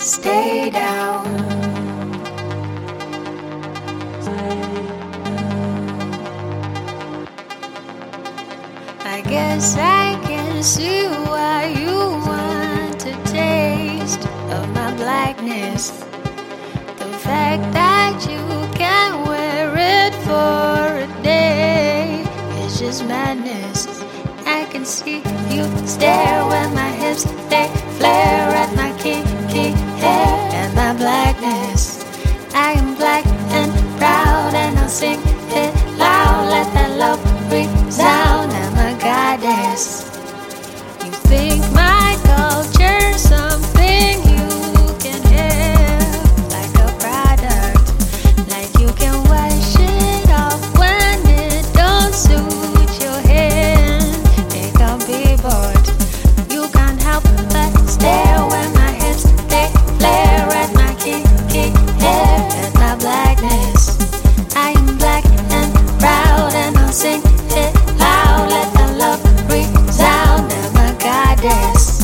stay down. I guess I can see why you want a taste of my blackness. The fact that you can't wear it for a day is just madness. I can see you stare when my hips they flare at my kinky hair and my blackness. I am black and proud and I'll sing it loud. Let that love resound. I'm a goddess. You think my culture's something you can have, like a product, like you can wash it off when it don't suit your hand. It can't be bored. You can't help but stare when my hips they flare at my kinky hair and my blackness. I am black and proud and I'll sing it loud. Let the love resound. I'm a goddess.